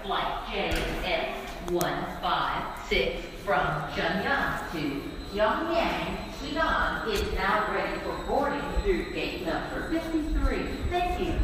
Flight JS156 from Shenyang to Pyongyang, Henan is now ready for boarding through gate number 53. Thank you.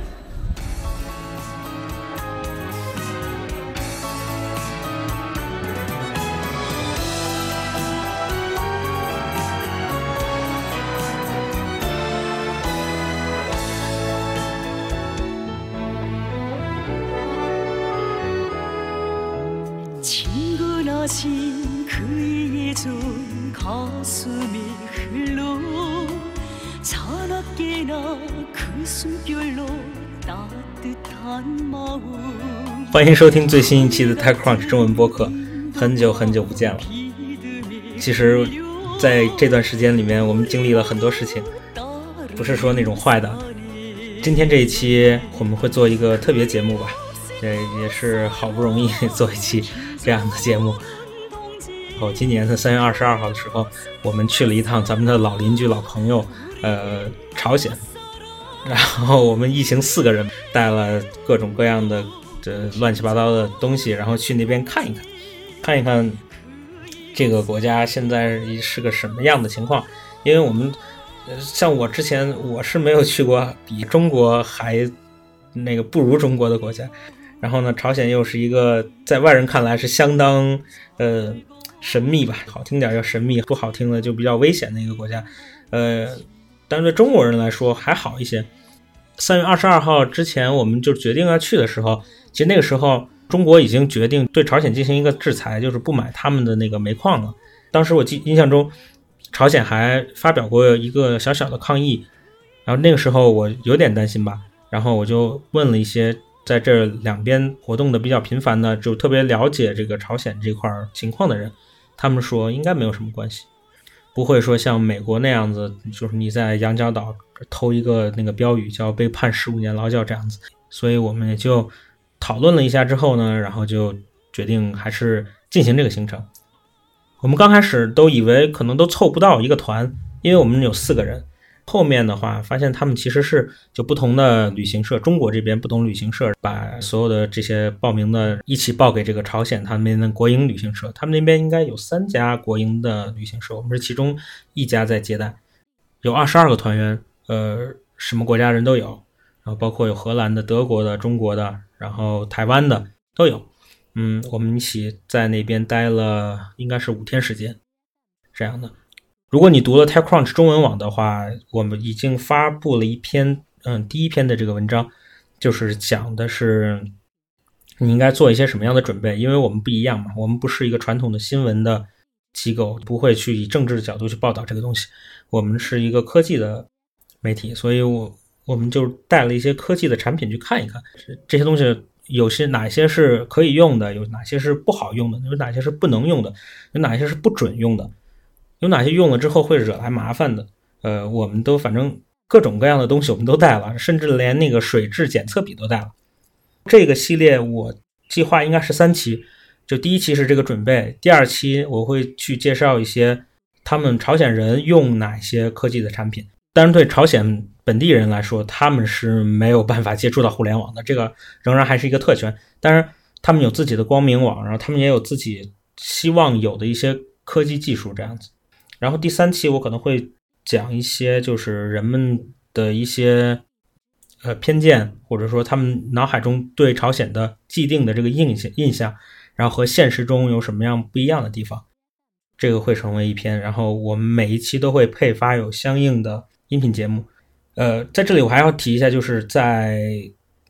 欢迎收听最新一期的 TechCrunch 中文播客。很久不见了。其实在这段时间里面我们经历了很多事情，不是说那种坏的。今天这一期我们会做一个特别节目吧，这也是好不容易做一期这样的节目。今年的3月22号的时候，我们去了一趟咱们的老邻居老朋友朝鲜，然后我们一行4个人带了各种各样的乱七八糟的东西，然后去那边看一看这个国家现在是个什么样的情况。因为我们像我之前我是没有去过比中国还那个不如中国的国家，然后呢朝鲜又是一个在外人看来是相当神秘吧，好听点叫神秘，不好听的就比较危险的一个国家。但是对中国人来说还好一些。3月22号之前我们就决定要去的时候，其实那个时候中国已经决定对朝鲜进行一个制裁，就是不买他们的那个煤矿了。当时我印象中朝鲜还发表过一个小小的抗议，然后那个时候我有点担心吧，然后我就问了一些在这两边活动的比较频繁的，就特别了解这个朝鲜这块情况的人，他们说应该没有什么关系，不会说像美国那样子，就是你在羊角岛偷一个那个标语叫被判15年劳教这样子。所以我们也就讨论了一下之后呢，然后就决定还是进行这个行程。我们刚开始都以为可能都凑不到一个团，因为我们有4个人。后面的话发现他们其实是就不同的旅行社，中国这边不同旅行社把所有的这些报名的一起报给这个朝鲜他们的国营旅行社，他们那边应该有3家国营的旅行社，我们是其中一家在接待。有22个团员，什么国家人都有，然后包括有荷兰的、德国的、中国的，然后台湾的都有。我们一起在那边待了应该是5天时间这样的。如果你读了 TechCrunch 中文网的话，我们已经发布了一篇第一篇的这个文章，就是讲的是你应该做一些什么样的准备。因为我们不一样嘛，我们不是一个传统的新闻的机构，不会去以政治的角度去报道这个东西，我们是一个科技的媒体，所以我们就带了一些科技的产品去看一看这些东西，有些哪些是可以用的，有哪些是不好用的，有哪些是不能用的，有哪些是不准用的，有哪些用了之后会惹来麻烦的。我们都反正各种各样的东西我们都带了，甚至连那个水质检测笔都带了。这个系列我计划应该是3期，就第1期是这个准备，第2期我会去介绍一些他们朝鲜人用哪些科技的产品。当然对朝鲜本地人来说，他们是没有办法接触到互联网的，这个仍然还是一个特权。当然他们有自己的光明网，然后他们也有自己希望有的一些科技技术这样子。然后第3期我可能会讲一些就是人们的一些偏见，或者说他们脑海中对朝鲜的既定的这个印象，然后和现实中有什么样不一样的地方，这个会成为一篇。然后我们每一期都会配发有相应的音频节目。在这里我还要提一下，就是在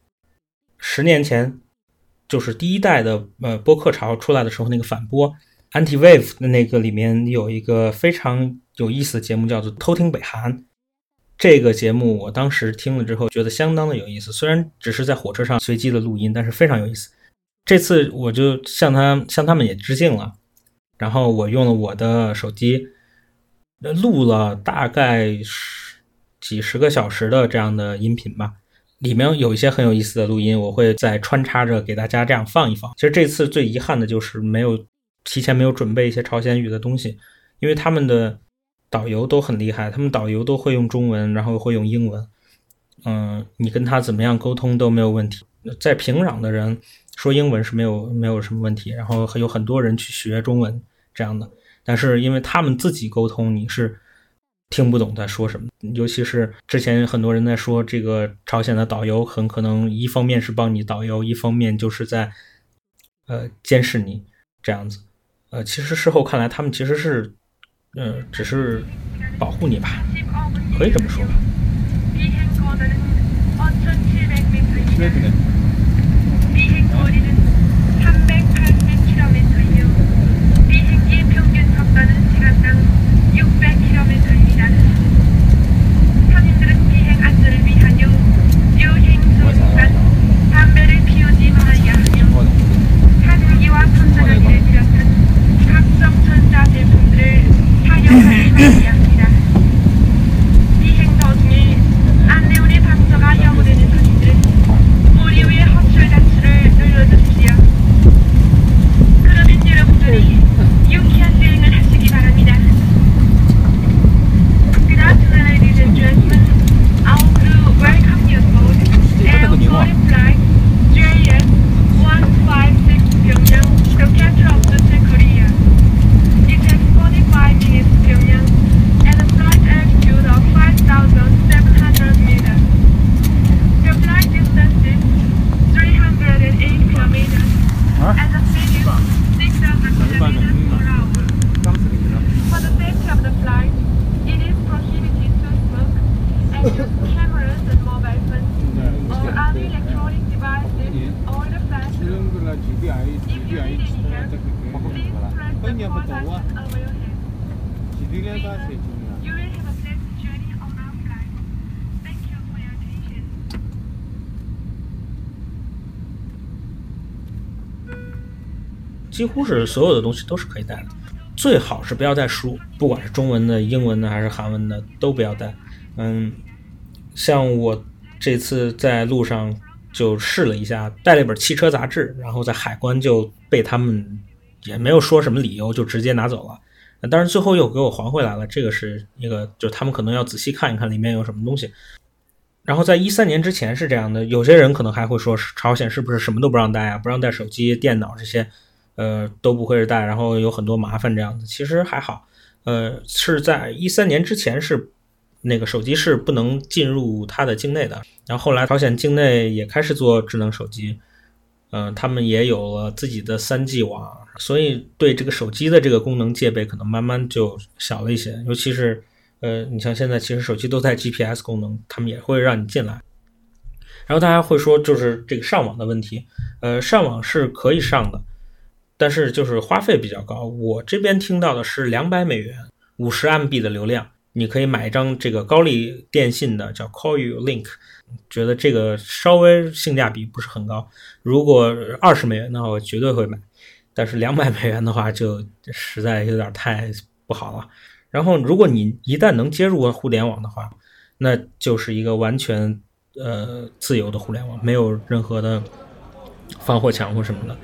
10年前，就是第1代的播客潮出来的时候，那个反播 Anti-Wave 的那个里面有一个非常有意思的节目叫做偷听北韩。这个节目我当时听了之后觉得相当的有意思，虽然只是在火车上随机的录音，但是非常有意思。这次我就向他们也致敬了，然后我用了我的手机录了大概几十个小时的这样的音频吧，里面有一些很有意思的录音，我会再穿插着给大家这样放一放。其实这次最遗憾的就是提前没有准备一些朝鲜语的东西，因为他们的导游都很厉害，他们导游都会用中文，然后会用英文，你跟他怎么样沟通都没有问题。在平壤的人说英文是没有什么问题，然后有很多人去学中文这样的，但是因为他们自己沟通你是听不懂在说什么，尤其是之前很多人在说这个朝鲜的导游很可能一方面是帮你导游，一方面就是在监视你这样子。其实事后看来他们其实是只是保护你吧，可以这么说吧。 비행거리는 380km이요. 비행기의 평균 속도는 시간당 600km입니다. 선인들은 비행 안전을 위하여 비행 순간 담배를 피우지 말아야 하며 타들기와 손전화기를 비롯한 각종 전자 제품들을 사용하지 말아야 합니다. 비행 도중에 안내원의 방서가 영어되는 선인들은 머리 위에 허출 단추를 눌러주십시오. 그러면 여러분들이 유쾌한 비행을 하시기 바랍니다. Good afternoon, ladies and gentlemen. Our crew welcome you aboard Air Korea Flight JS 156 Pyongyang, the capital of South Korea. It takes 45 minutes to Pyongyang at a flight altitude of 5,700 meters. The flight distance is 308 kilometers and the speed is 6,000 kilometers per hour. For the safety of the flight, it is prohibited to smoke and use cameras and mobile phones or other electronic devices or the flash. If you need any help, please press the call button over your head. We hope you will have a pleasant journey on our flight. Thank you for your attention. 几乎是所有的东西都是可以带的，最好是不要带书，不管是中文的、英文的还是韩文的都不要带。像我这次在路上就试了一下，带了一本汽车杂志，然后在海关就被他们也没有说什么理由就直接拿走了，但是最后又给我还回来了。这个是一个就他们可能要仔细看一看里面有什么东西。然后在13年之前是这样的，有些人可能还会说朝鲜是不是什么都不让带啊，不让带手机、电脑这些都不会是带，然后有很多麻烦这样子。其实还好，是在13年之前是那个手机是不能进入它的境内的。然后后来朝鲜境内也开始做智能手机，他们也有了自己的3G 网，所以对这个手机的这个功能戒备可能慢慢就小了一些。尤其是你像现在其实手机都带 GPS 功能，他们也会让你进来。然后大家会说就是这个上网的问题，上网是可以上的，但是就是花费比较高。我这边听到的是$200 50 MB 的流量，你可以买一张这个高丽电信的叫 Call You Link， 觉得这个稍微性价比不是很高。如果$20的话我绝对会买，但是$200的话就实在有点太不好了。然后如果你一旦能接入互联网的话，那就是一个完全自由的互联网，没有任何的防火墙或什么的。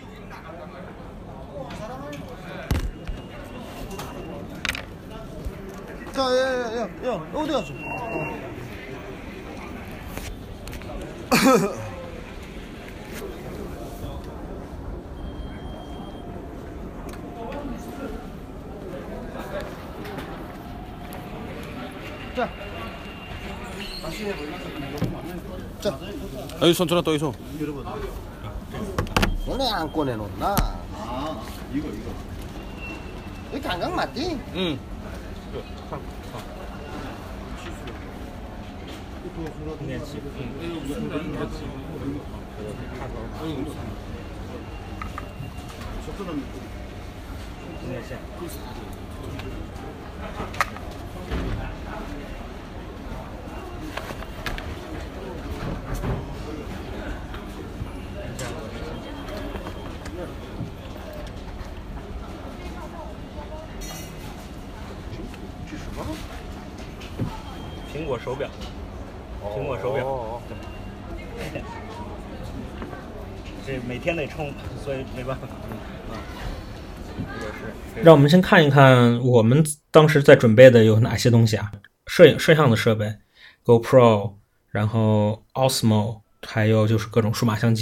야, 어디 갔어? 자, 자, 여기 손 들어 또 있어. 너네 안 꺼내놓나? 아, 이거. 여기 강강 맞지? 응. 苹果手表，苹果手表，这每天得充，所以没办法。让我们先看一看我们当时在准备的有哪些东西啊？摄像的设备 ，GoPro， 然后 Osmo， 还有就是各种数码相机。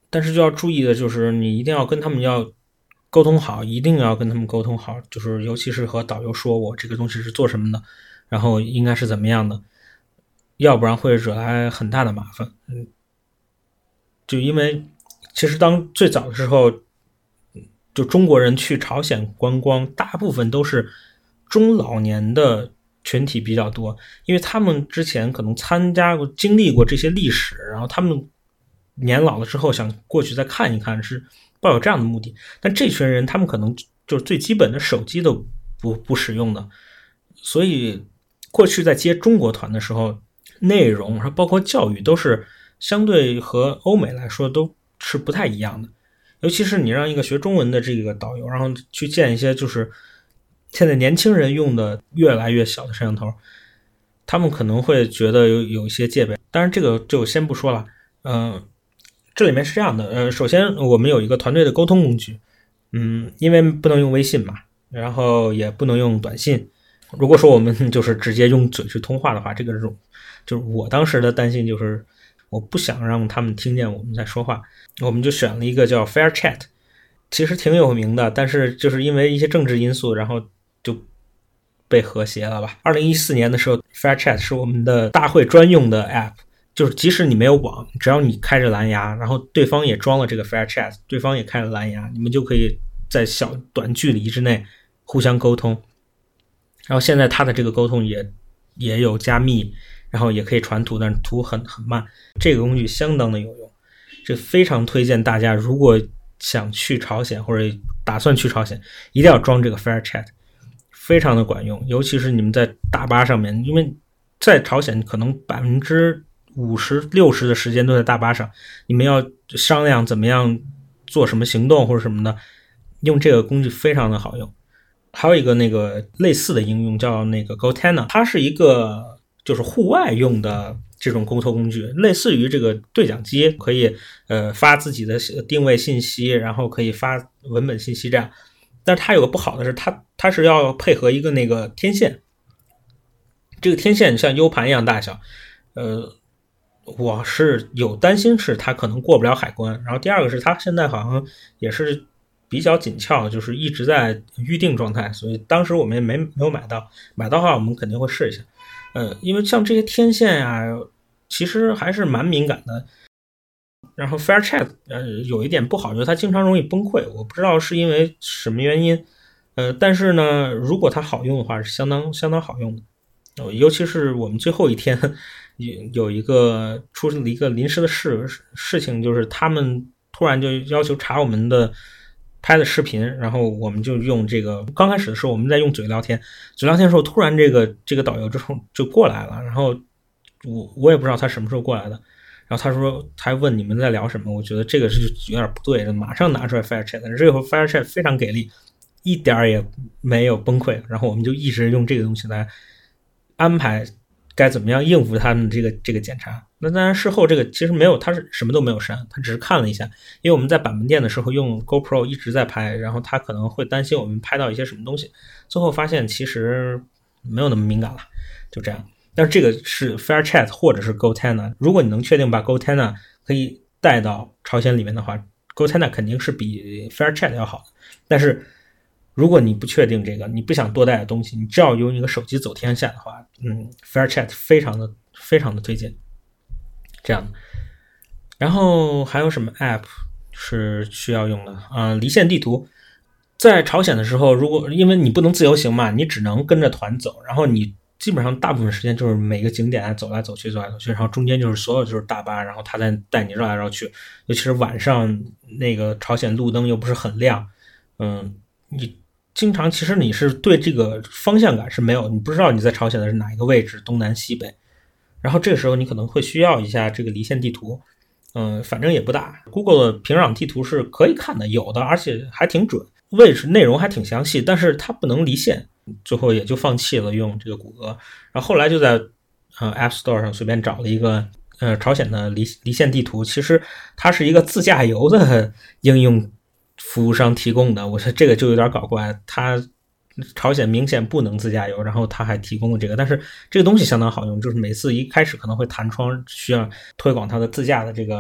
但是就要注意的就是你一定要跟他们要沟通好，一定要跟他们沟通好，就是尤其是和导游说我这个东西是做什么的，然后应该是怎么样的，要不然会惹来很大的麻烦。就因为其实当最早的时候，就中国人去朝鲜观光，大部分都是中老年的群体比较多，因为他们之前可能参加过、经历过这些历史，然后他们年老了之后想过去再看一看，是抱有这样的目的。但这群人他们可能就是最基本的手机都不使用的，所以过去在接中国团的时候，内容包括教育都是相对和欧美来说都是不太一样的。尤其是你让一个学中文的这个导游，然后去见一些就是现在年轻人用的越来越小的摄像头，他们可能会觉得有一些戒备。当然这个就先不说了。这里面是这样的，首先我们有一个团队的沟通工具，因为不能用微信嘛，然后也不能用短信。如果说我们就是直接用嘴去通话的话，这个就是我当时的担心，就是我不想让他们听见我们在说话，我们就选了一个叫 Fair Chat， 其实挺有名的，但是就是因为一些政治因素，然后就被和谐了吧。2014年的时候 Fair Chat 是我们的大会专用的 App， 就是即使你没有网，只要你开着蓝牙，然后对方也装了这个 Fair Chat， 对方也开了蓝牙，你们就可以在短距离之内互相沟通。然后现在它的这个沟通也有加密，然后也可以传图，但是图很慢。这个工具相当的有用，这非常推荐大家，如果想去朝鲜或者打算去朝鲜，一定要装这个 Fair Chat， 非常的管用。尤其是你们在大巴上面，因为在朝鲜可能50%、60%的时间都在大巴上，你们要商量怎么样做什么行动或者什么的，用这个工具非常的好用。还有一个那个类似的应用叫那个 GoTena， 它是一个就是户外用的这种沟通工具，类似于这个对讲机，可以发自己的定位信息，然后可以发文本信息这样。但是它有个不好的是它是要配合一个那个天线，这个天线像 U 盘一样大小，我是有担心是它可能过不了海关。然后第二个是它现在好像也是比较紧俏，就是一直在预定状态，所以当时我们也没有买到的话我们肯定会试一下。因为像这些天线啊其实还是蛮敏感的。然后 Fair Chat 有一点不好，就是它经常容易崩溃，我不知道是因为什么原因。但是呢如果它好用的话是相当好用的。尤其是我们最后一天有一个出了一个临时的事情，就是他们突然就要求查我们的拍的视频，然后我们就用这个，刚开始的时候我们在用嘴聊天的时候，突然这个导游之后就过来了，然后我也不知道他什么时候过来的，然后他说他问你们在聊什么，我觉得这个是有点不对，马上拿出来 Fair Chat， 这个 Fair Chat 非常给力，一点也没有崩溃，然后我们就一直用这个东西来安排该怎么样应付他们这个检查。那当然事后这个其实没有，他是什么都没有删，他只是看了一下，因为我们在板门店的时候用 GoPro 一直在拍，然后他可能会担心我们拍到一些什么东西，最后发现其实没有那么敏感了，就这样。但是这个是 Fair Chat 或者是 GoTena， 如果你能确定把 GoTena 可以带到朝鲜里面的话， GoTena 肯定是比 Fair Chat 要好的。但是如果你不确定这个，你不想多带的东西，你只要用一个手机走天下的话，Fair Chat 非常的推荐这样的。然后还有什么 App 是需要用的离线地图。在朝鲜的时候，如果因为你不能自由行嘛，你只能跟着团走，然后你基本上大部分时间就是每个景点走来走去，然后中间就是所有就是大巴，然后他再带你绕来绕去，尤其是晚上那个朝鲜路灯又不是很亮，你经常其实你是对这个方向感是没有，你不知道你在朝鲜的是哪一个位置，东南西北，然后这个时候你可能会需要一下这个离线地图。反正也不大， Google 的平壤地图是可以看的，有的而且还挺准，位置内容还挺详细，但是它不能离线，最后也就放弃了用这个谷歌。然后后来就在App Store 上随便找了一个朝鲜的离线地图，其实它是一个自驾游的应用服务商提供的，我觉得这个就有点搞怪，它朝鲜明显不能自驾游，然后他还提供了这个，但是这个东西相当好用，就是每次一开始可能会弹窗，需要推广它的自驾的这个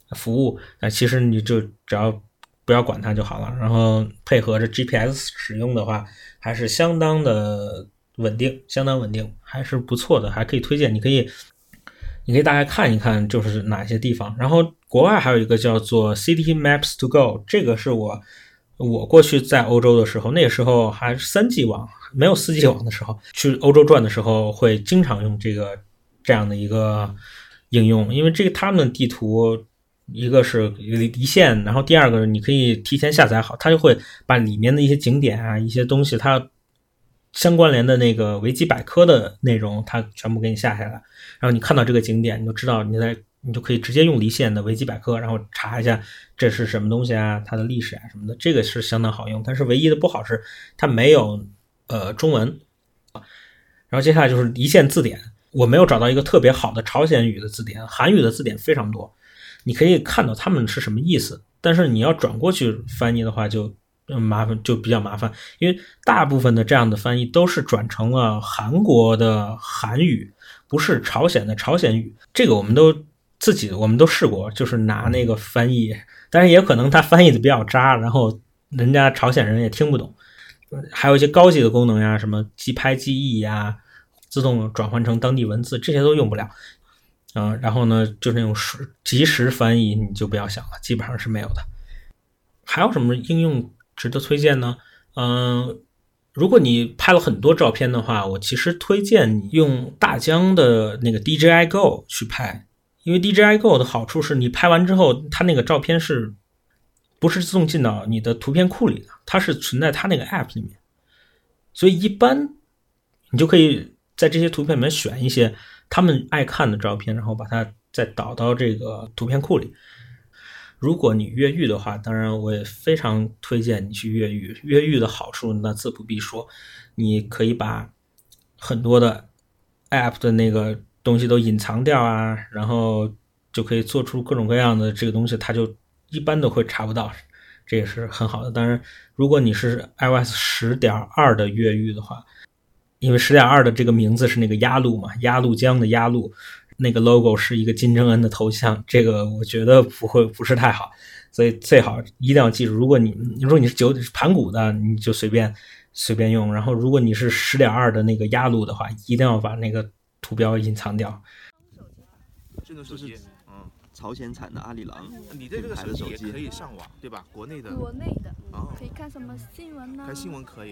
服务，但其实你就只要不要管它就好了。然后配合着 GPS 使用的话，还是相当的稳定，相当稳定，还是不错的，还可以推荐。你可以大概看一看就是哪些地方。然后国外还有一个叫做 City Maps to Go， 这个是我过去在欧洲的时候，那个时候还是3G 网，没有4G 网的时候，去欧洲转的时候会经常用这样的一个应用，因为他们的地图一个是离线，然后第二个你可以提前下载好，它就会把里面的一些景点啊、一些东西，它相关联的那个维基百科的内容，它全部给你下来，然后你看到这个景点，你就知道你就可以直接用离线的维基百科，然后查一下这是什么东西啊，它的历史啊什么的，这个是相当好用。但是唯一的不好是它没有中文。然后接下来就是离线字典，我没有找到一个特别好的朝鲜语的字典，韩语的字典非常多，你可以看到他们是什么意思，但是你要转过去翻译的话就比较麻烦，因为大部分的这样的翻译都是转成了韩国的韩语，不是朝鲜的朝鲜语。这个我们都试过，就是拿那个翻译，但是也可能他翻译的比较渣，然后人家朝鲜人也听不懂。还有一些高级的功能呀，什么即拍即译呀，自动转换成当地文字，这些都用不了。然后呢，就是那种即时翻译你就不要想了，基本上是没有的。还有什么应用值得推荐呢？如果你拍了很多照片的话，我其实推荐你用大疆的那个 DJI Go 去拍，因为 DJI Go 的好处是你拍完之后，它那个照片是不是自动进到你的图片库里的，它是存在它那个 App 里面，所以一般你就可以在这些图片里面选一些他们爱看的照片，然后把它再导到这个图片库里。如果你越狱的话，当然我也非常推荐你去越狱。越狱的好处那自不必说，你可以把很多的 App 的那个东西都隐藏掉啊，然后就可以做出各种各样的这个东西，它就一般都会查不到，这也是很好的。当然如果你是 iOS 10.2 的越狱的话，因为 10.2 的这个名字是那个鸭绿嘛，鸭绿江的鸭绿，那个 logo 是一个金正恩的头像，这个我觉得不是太好，所以最好一定要记住，如果你是盘古的，你就随便用，然后如果你是 10.2 的那个鸭绿的话，一定要把那个图标隐藏掉。 智能手机， 朝鲜产的阿里郎你对这个手机也可以上网，对吧？国内的可以看什么新闻呢？ 看新闻可以。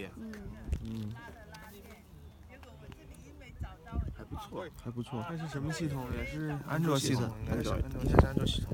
还不错。 它是什么系统？也是安卓系统， 应该是安卓系统。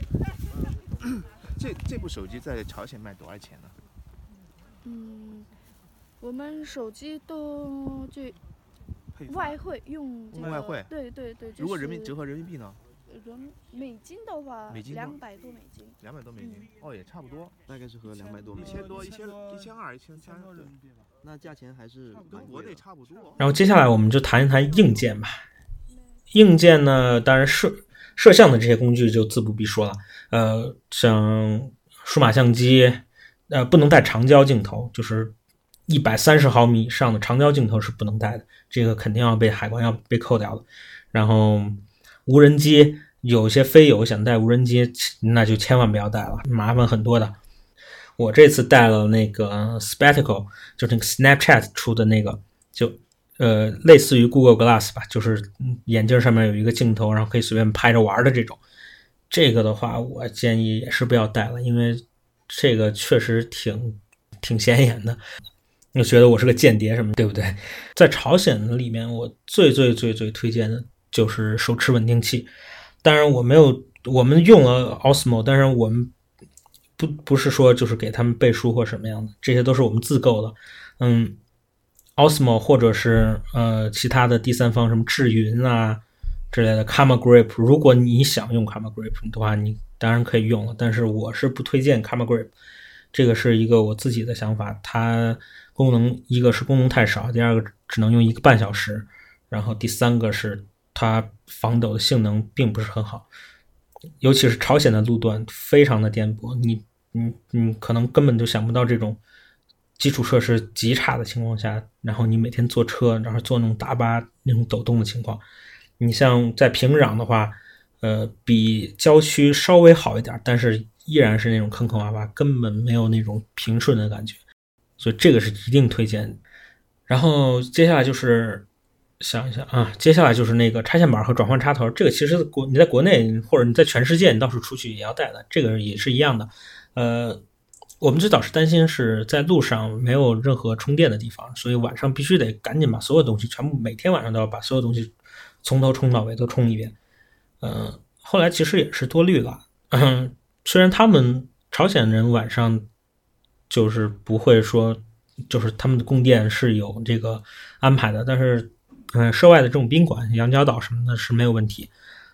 这部手机在朝鲜卖多少钱呢？ 我们手机都就外汇用外汇。 对， 如果折合人民币呢？ 美金的话，200多美金。 200多美金，也差不多， 大概是合200多美金。 1000多，1200、1300 人民币吧。 那价钱还是跟国内差不多。 然后接下来我们就谈一谈硬件吧。硬件呢，当然摄像的这些工具就自不必说了，像数码相机，不能带长焦镜头，就是130毫米以上的长焦镜头是不能带的，这个肯定要被海关要被扣掉的。然后无人机，有些飞友想带无人机，那就千万不要带了，麻烦很多的。我这次带了那个 Spectacle， 就是那个 Snapchat 出的那个，就类似于 Google Glass 吧，就是眼镜上面有一个镜头，然后可以随便拍着玩的这种。这个的话我建议也是不要带了，因为这个确实挺显眼的，你觉得我是个间谍什么，对不对？在朝鲜里面我最推荐的就是手持稳定器。当然我们用了 Osmo， 但是我们不是说就是给他们背书或什么样的，这些都是我们自购的。Osmo 或者是其他的第三方什么智云啊之类的 Karma Grip， 如果你想用 Karma Grip 的话，你当然可以用了，但是我是不推荐 Karma Grip， 这个是一个我自己的想法，它一个是功能太少，第二个只能用1个半小时，然后第三个是它防抖的性能并不是很好，尤其是朝鲜的路段非常的颠簸，你可能根本就想不到这种基础设施极差的情况下，然后你每天坐车，然后坐那种大巴那种抖动的情况。你像在平壤的话， 比郊区稍微好一点，但是依然是那种坑坑洼洼，根本没有那种平顺的感觉，所以这个是一定推荐。然后接下来就是想一想啊，接下来就是那个插线板和转换插头，这个其实你在国内或者你在全世界你到处出去也要带的，这个也是一样的。我们最早是担心是在路上没有任何充电的地方，所以晚上必须得赶紧把所有东西全部每天晚上都要把所有东西从头充到尾都充一遍。后来其实也是多虑了。虽然他们朝鲜人晚上就是不会说，就是他们的供电是有这个安排的，但是涉外的这种宾馆羊角岛什么的是没有问题。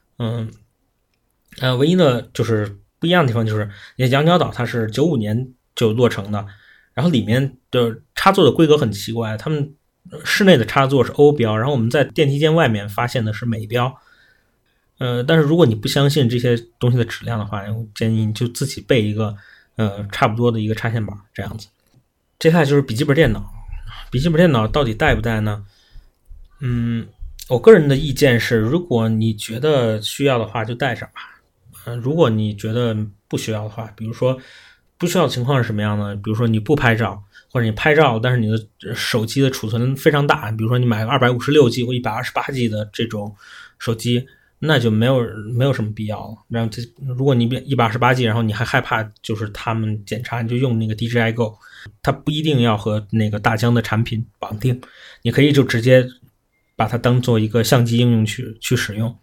唯一的就是不一样的地方就是羊角岛它是95年就落成的，然后里面的插座的规格很奇怪，他们室内的插座是欧标，然后我们在电梯间外面发现的是美标。但是如果你不相信这些东西的质量的话，我建议你就自己备一个差不多的一个插线板这样子。接下来就是笔记本电脑，笔记本电脑到底带不带呢？我个人的意见是，如果你觉得需要的话就带上吧。如果你觉得不需要的话，比如说不需要的情况是什么样呢？比如说你不拍照，或者你拍照但是你的手机的储存非常大，比如说你买个 256G 或 128G 的这种手机，那就没有什么必要了。然后如果你128G 然后你还害怕就是他们检查，你就用那个 DJI Go， 它不一定要和那个大疆的产品绑定，你可以就直接把它当做一个相机应用去使用。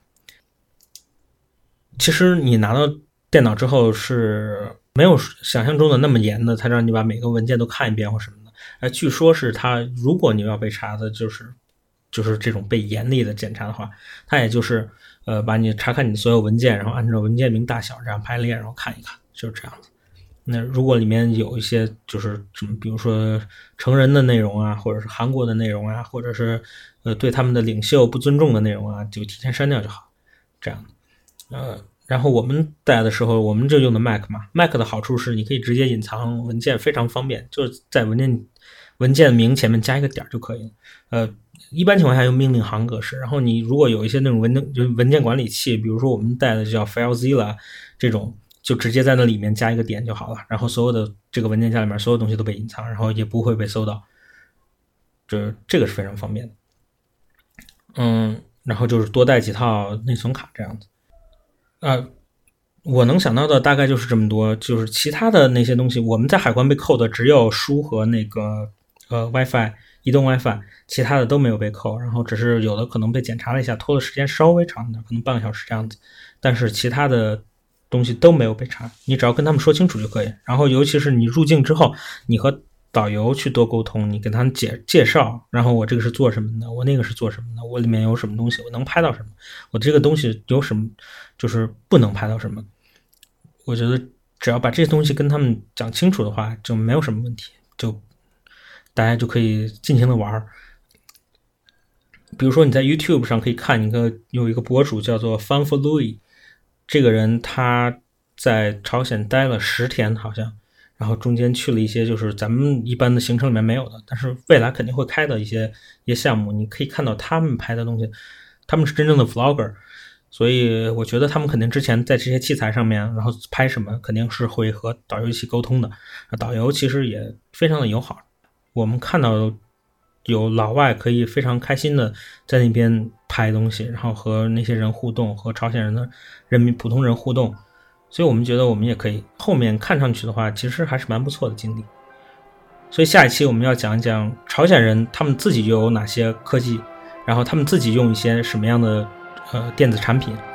其实你拿到电脑之后是没有想象中的那么严的，它让你把每个文件都看一遍或什么的。据说是它如果你要被查的就是这种被严厉的检查的话，它也就是把你查看你的所有文件，然后按照文件名大小这样排列，然后看一看，就是这样子。那如果里面有一些就是什么，比如说成人的内容啊，或者是韩国的内容啊，或者是对他们的领袖不尊重的内容啊，就提前删掉就好，这样的。然后我们带的时候，我们就用的 Mac 嘛 ，Mac 的好处是你可以直接隐藏文件，非常方便，就是在文件名前面加一个点就可以了。一般情况下用命令行格式，然后你如果有一些那种文件管理器，比如说我们带的叫 FileZilla 这种，就直接在那里面加一个点就好了，然后所有的这个文件夹里面所有东西都被隐藏，然后也不会被搜到，这个是非常方便的。然后就是多带几套内存卡这样子。我能想到的大概就是这么多，就是其他的那些东西，我们在海关被扣的只有书和那个WiFi 移动 WiFi， 其他的都没有被扣，然后只是有的可能被检查了一下，拖的时间稍微长一点，可能半个小时这样子，但是其他的东西都没有被查，你只要跟他们说清楚就可以。然后尤其是你入境之后，你和导游去多沟通，你跟他们介绍，然后我这个是做什么的，我那个是做什么的，我里面有什么东西，我能拍到什么，我这个东西有什么就是不能拍到什么。我觉得只要把这些东西跟他们讲清楚的话，就没有什么问题，就大家就可以尽情的玩。比如说你在 YouTube 上可以看有一个博主叫做 Fun for Louis， 这个人他在朝鲜待了10天好像，然后中间去了一些就是咱们一般的行程里面没有的，但是未来肯定会开的一些项目，你可以看到他们拍的东西，他们是真正的 vlogger， 所以我觉得他们肯定之前在这些器材上面，然后拍什么肯定是会和导游一起沟通的，导游其实也非常的友好，我们看到有老外可以非常开心的在那边拍东西，然后和那些人互动，和朝鲜人的普通人互动，所以我们觉得我们也可以，后面看上去的话其实还是蛮不错的经历。所以下一期我们要讲一讲朝鲜人他们自己有哪些科技，然后他们自己用一些什么样的电子产品，